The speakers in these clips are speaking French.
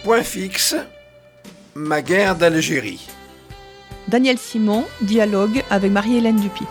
Point fixe, ma guerre d'Algérie. Daniel Simon, dialogue avec Marie-Hélène Dupuy.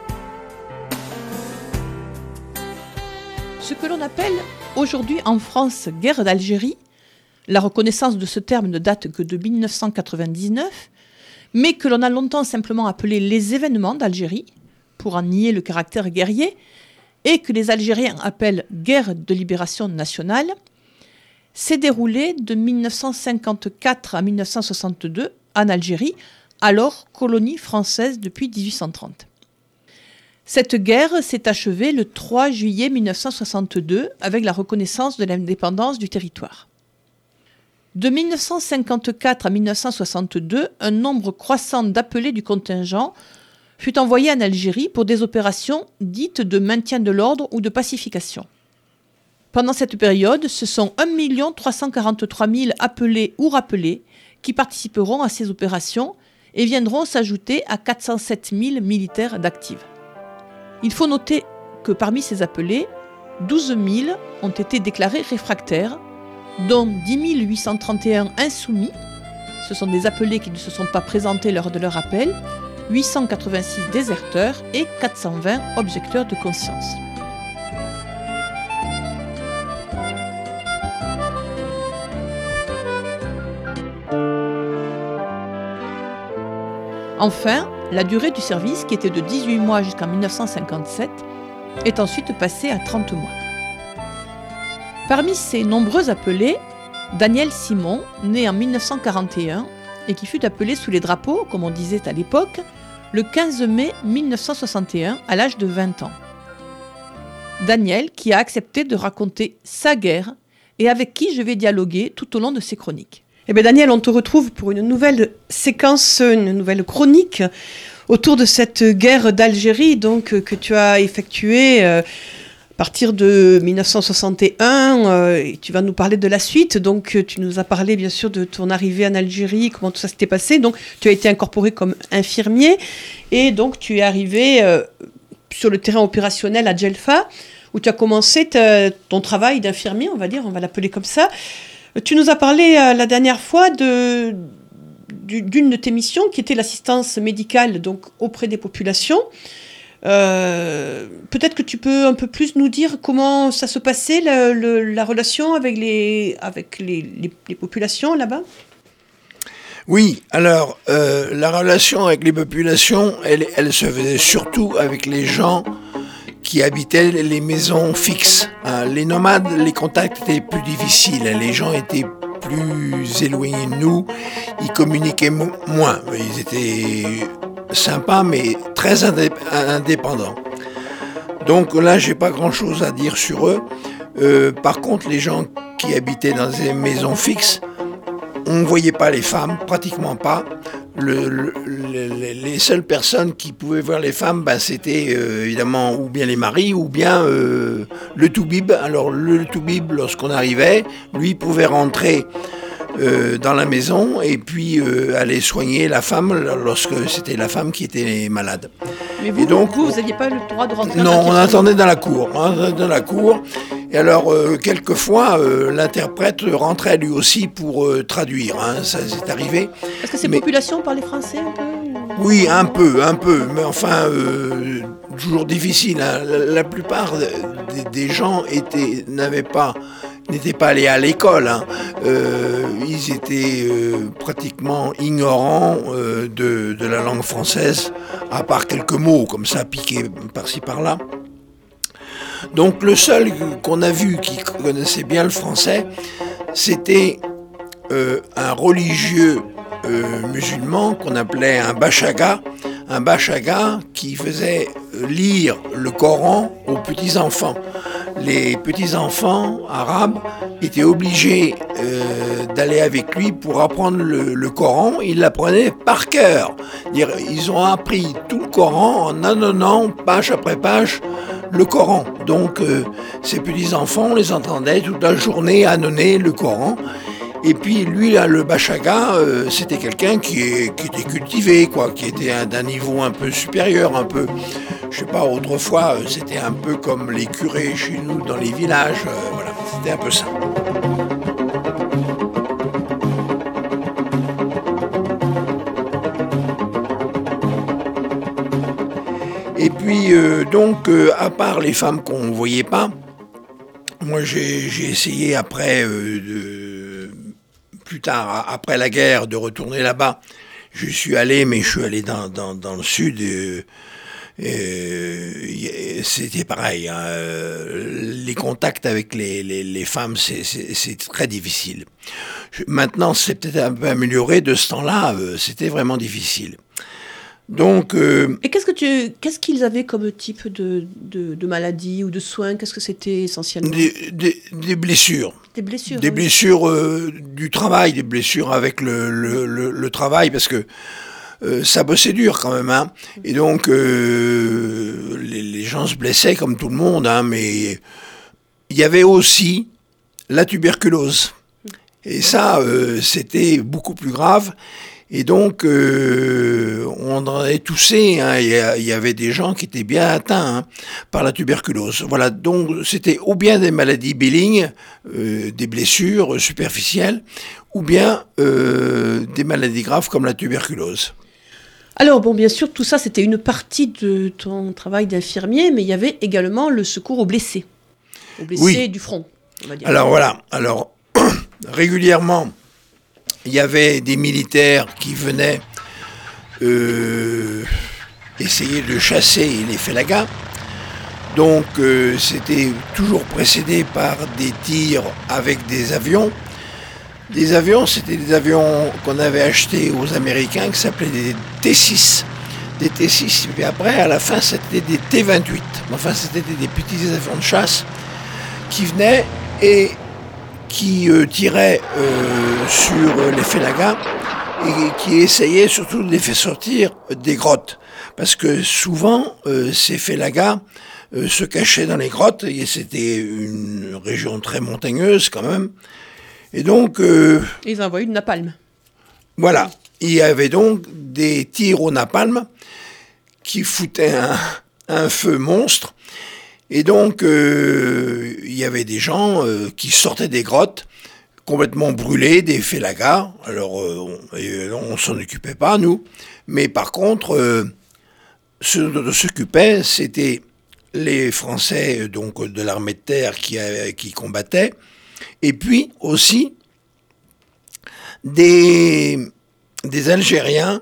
Ce que l'on appelle aujourd'hui en France guerre d'Algérie, la reconnaissance de ce terme ne date que de 1999, mais que l'on a longtemps simplement appelé les événements d'Algérie, pour en nier le caractère guerrier, et que les Algériens appellent guerre de libération nationale, s'est déroulée de 1954 à 1962 en Algérie, alors colonie française depuis 1830. Cette guerre s'est achevée le 3 juillet 1962 avec la reconnaissance de l'indépendance du territoire. De 1954 à 1962, un nombre croissant d'appelés du contingent fut envoyé en Algérie pour des opérations dites de maintien de l'ordre ou de pacification. Pendant cette période, ce sont 1 343 000 appelés ou rappelés qui participeront à ces opérations et viendront s'ajouter à 407 000 militaires d'actifs. Il faut noter que parmi ces appelés, 12 000 ont été déclarés réfractaires, dont 10 831 insoumis, ce sont des appelés qui ne se sont pas présentés lors de leur appel, 886 déserteurs et 420 objecteurs de conscience. Enfin, la durée du service, qui était de 18 mois jusqu'en 1957, est ensuite passée à 30 mois. Parmi ces nombreux appelés, Daniel Simon, né en 1941 et qui fut appelé sous les drapeaux, comme on disait à l'époque, le 15 mai 1961 à l'âge de 20 ans. Daniel qui a accepté de raconter sa guerre et avec qui je vais dialoguer tout au long de ces chroniques. Eh bien Daniel, on te retrouve pour une nouvelle séquence, une nouvelle chronique autour de cette guerre d'Algérie donc, que tu as effectuée à partir de 1961. Et tu vas nous parler de la suite. Donc tu nous as parlé bien sûr de ton arrivée en Algérie, comment tout ça s'était passé. Donc tu as été incorporé comme infirmier et donc tu es arrivé sur le terrain opérationnel à Djelfa où tu as commencé ton travail d'infirmier, on va l'appeler comme ça. Tu nous as parlé la dernière fois d'une de tes missions qui était l'assistance médicale donc, auprès des populations. Peut-être que tu peux un peu plus nous dire comment ça se passait, la relation avec les populations là-bas ? Oui, alors la relation avec les populations, elle se faisait surtout avec les gens qui habitaient les maisons fixes. Les nomades, les contacts étaient plus difficiles. Les gens étaient plus éloignés de nous. Ils communiquaient moins. Ils étaient sympas, mais très indépendants. Donc là, j'ai pas grand-chose à dire sur eux. Par contre, les gens qui habitaient dans des maisons fixes, on ne voyait pas les femmes, pratiquement pas. Les seules personnes qui pouvaient voir les femmes, c'était évidemment ou bien les maris ou bien le toubib. Alors le toubib, lorsqu'on arrivait, lui pouvait rentrer dans la maison et puis aller soigner la femme lorsque c'était la femme qui était malade. Mais vous n'aviez pas le droit de rentrer? Non, on attendait dans la cour. Et alors, quelquefois, l'interprète rentrait lui aussi pour traduire. Ça c'est arrivé. Est-ce que ces populations parlaient français un peu? Oui, un peu. Mais enfin, toujours difficile. La plupart des gens n'étaient pas allés à l'école. Ils étaient pratiquement ignorants de la langue française, à part quelques mots comme ça, piqués par-ci par-là. Donc le seul qu'on a vu qui connaissait bien le français, c'était un religieux musulman qu'on appelait un bachaga qui faisait lire le Coran aux petits-enfants. Les petits-enfants arabes étaient obligés d'aller avec lui pour apprendre le Coran. Ils l'apprenaient par cœur. Ils ont appris tout le Coran en annonnant, page après page, le Coran. Donc ces petits-enfants, on les entendait toute la journée annonner le Coran. Et puis lui, là, le bachaga, c'était quelqu'un qui était cultivé, qui était d'un niveau un peu supérieur, un peu, je sais pas, autrefois, c'était un peu comme les curés chez nous dans les villages, voilà, c'était un peu ça. puis donc, à part les femmes qu'on ne voyait pas, moi j'ai essayé après, plus tard, après la guerre, de retourner là-bas. Je suis allé, mais je suis allé dans le sud. C'était pareil. Hein. Les contacts avec les femmes, c'est très difficile. Maintenant, c'est peut-être un peu amélioré. De ce temps-là, c'était vraiment difficile. Donc, Et qu'est-ce qu'ils avaient comme type de maladie ou de soins? Qu'est-ce que c'était essentiellement? des blessures. Des blessures. Des oui. blessures du travail, des blessures avec le travail, parce que ça bossait dur quand même. Hein. Et donc, les gens se blessaient comme tout le monde, hein, mais il y avait aussi la tuberculose. Et ça, c'était beaucoup plus grave. Et donc, on en est toussé. Hein. Il y avait des gens qui étaient bien atteints hein, par la tuberculose. Voilà, donc c'était ou bien des maladies bénignes, des blessures superficielles, ou bien des maladies graves comme la tuberculose. Alors, bon, bien sûr, tout ça, c'était une partie de ton travail d'infirmier, mais il y avait également le secours aux blessés Oui. du front, on va dire. Alors voilà, régulièrement, il y avait des militaires qui venaient essayer de chasser les félagas. Donc c'était toujours précédé par des tirs avec des avions. Des avions, c'était des avions qu'on avait achetés aux Américains qui s'appelaient des T6. Des T6, et puis après, à la fin, c'était des T28. Enfin, c'était des petits avions de chasse qui venaient et qui tiraient sur les félagas et qui essayaient surtout de les faire sortir des grottes. Parce que souvent, ces félagas se cachaient dans les grottes, et c'était une région très montagneuse quand même. Et donc... Ils envoyaient du napalm. Voilà. Il y avait donc des tirs au napalm qui foutaient un feu monstre. Et donc, il y avait des gens qui sortaient des grottes complètement brûlés, des félagas. Alors, on s'en occupait pas, nous. Mais par contre, ceux dont on s'occupait, c'était les Français donc, de l'armée de terre qui combattaient. Et puis aussi des Algériens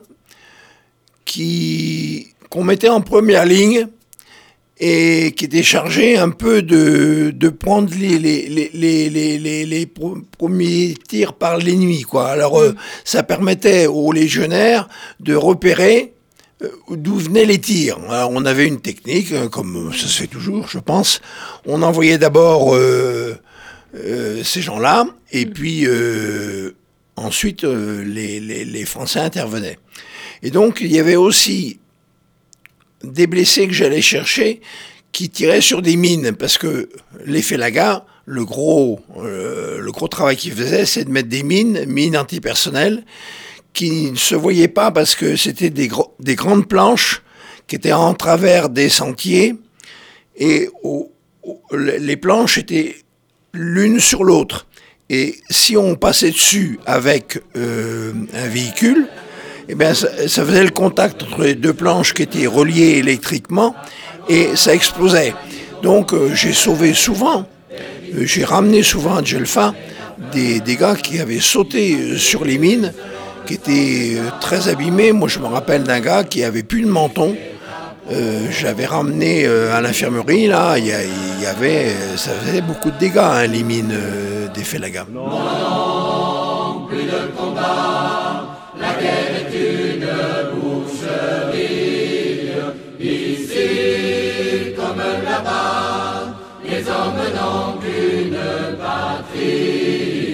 qu'on mettait en première ligne et qui étaient chargés un peu de prendre les premiers tirs par les nuits, quoi. Alors ça permettait aux légionnaires de repérer d'où venaient les tirs. Alors, on avait une technique, comme ça se fait toujours, je pense. On envoyait d'abord ces gens-là, et puis ensuite les Français intervenaient. Et donc il y avait aussi des blessés que j'allais chercher qui tiraient sur des mines, parce que les félagas, le gros travail qu'ils faisaient, c'est de mettre des mines antipersonnelles, qui ne se voyaient pas parce que c'était des grandes planches qui étaient en travers des sentiers, et les planches étaient l'une sur l'autre. Et si on passait dessus avec un véhicule, eh bien, ça faisait le contact entre les deux planches qui étaient reliées électriquement, et ça explosait. Donc j'ai sauvé souvent, j'ai ramené souvent à Djelfa des gars qui avaient sauté sur les mines, qui étaient très abîmés. Moi je me rappelle d'un gars qui avait plus de menton. Je l'avais ramené à l'infirmerie, là, ça faisait beaucoup de dégâts, hein, les mines des félagas. Non, plus de combat, la guerre est une boucherie. Ici, comme là-bas, les hommes n'ont qu'une patrie.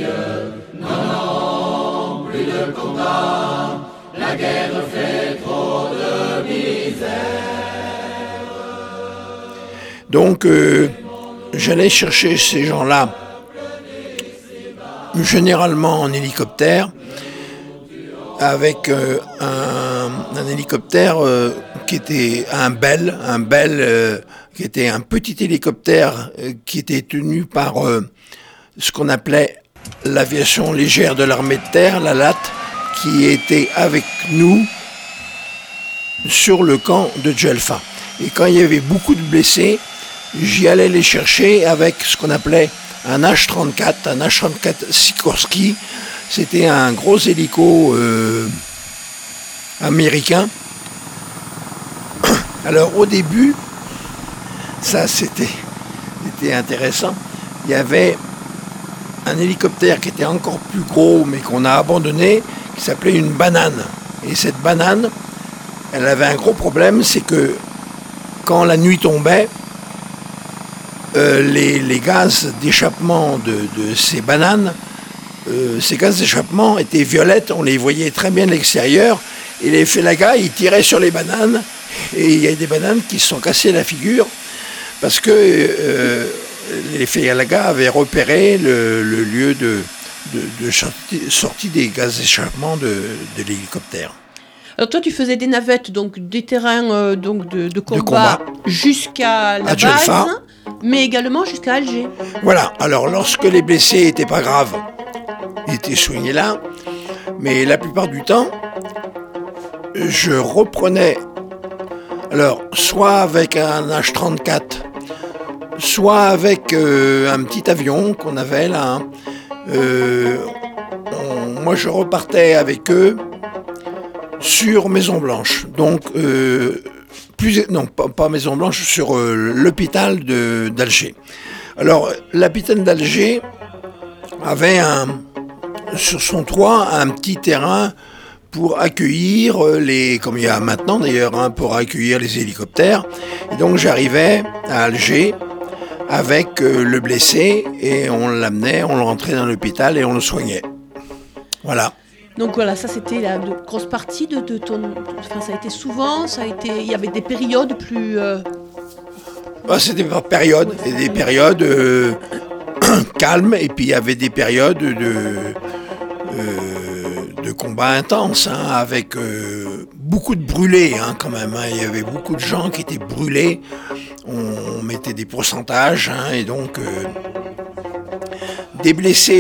Non, plus de combat, la guerre fait trop de misère. Donc, j'allais chercher ces gens-là, généralement en hélicoptère, avec un hélicoptère qui était un Bell, qui était un petit hélicoptère qui était tenu par ce qu'on appelait l'aviation légère de l'armée de terre, la LAT, qui était avec nous sur le camp de Djelfa. Et quand il y avait beaucoup de blessés, j'y allais les chercher avec ce qu'on appelait un H-34, un H-34 Sikorsky. C'était un gros hélico américain. Alors au début, ça c'était intéressant. Il y avait un hélicoptère qui était encore plus gros, mais qu'on a abandonné, qui s'appelait une banane. Et cette banane, elle avait un gros problème, c'est que quand la nuit tombait, les gaz d'échappement de ces bananes, ces gaz d'échappement étaient violettes, on les voyait très bien de l'extérieur, et les Félaga, ils tiraient sur les bananes, et il y a des bananes qui se sont cassées la figure, parce que les Félaga avaient repéré le lieu de sortie des gaz d'échappement de l'hélicoptère. Alors toi, tu faisais des navettes, donc des terrains de combat jusqu'à la base, mais également jusqu'à Alger. Voilà, alors lorsque les blessés n'étaient pas graves, ils étaient soignés là, mais la plupart du temps, je reprenais, alors soit avec un H-34, soit avec un petit avion qu'on avait là. Moi, je repartais avec eux sur Maison-Blanche. Donc, pas Maison-Blanche, sur l'hôpital d'Alger. Alors, l'hôpital d'Alger avait sur son toit un petit terrain pour accueillir comme il y a maintenant d'ailleurs, pour accueillir les hélicoptères. Et donc, j'arrivais à Alger avec le blessé et on l'amenait, on le rentrait dans l'hôpital et on le soignait. Voilà. Donc voilà, ça c'était la grosse partie de ton... Enfin, ça a été souvent, il y avait des périodes plus... C'était par période, ouais, des périodes calmes et puis il y avait des périodes de combats intenses, avec beaucoup de brûlés quand même. Il y avait beaucoup de gens qui étaient brûlés. On mettait des pourcentages et donc des blessés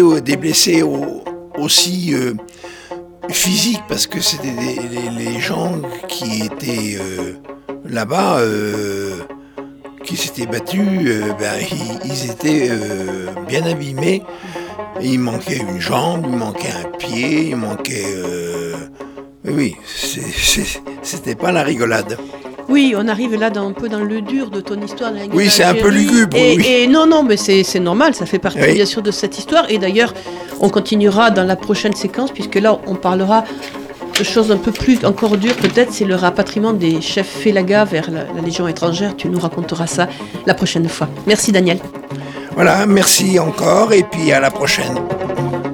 aussi physiques parce que c'était les gens qui étaient là-bas, qui s'étaient battus, ils étaient bien abîmés. Il manquait une jambe, il manquait un pied, il manquait... Oui, c'était pas la rigolade. Oui, on arrive là un peu dans le dur de ton histoire. Oui, c'est un peu lugubre. Et non, mais c'est normal, ça fait partie bien sûr de cette histoire. Et d'ailleurs, on continuera dans la prochaine séquence, puisque là, on parlera de choses un peu plus encore dures, peut-être, c'est le rapatriement des chefs Félaga vers la Légion étrangère. Tu nous raconteras ça la prochaine fois. Merci Daniel. Voilà, merci encore, et puis à la prochaine.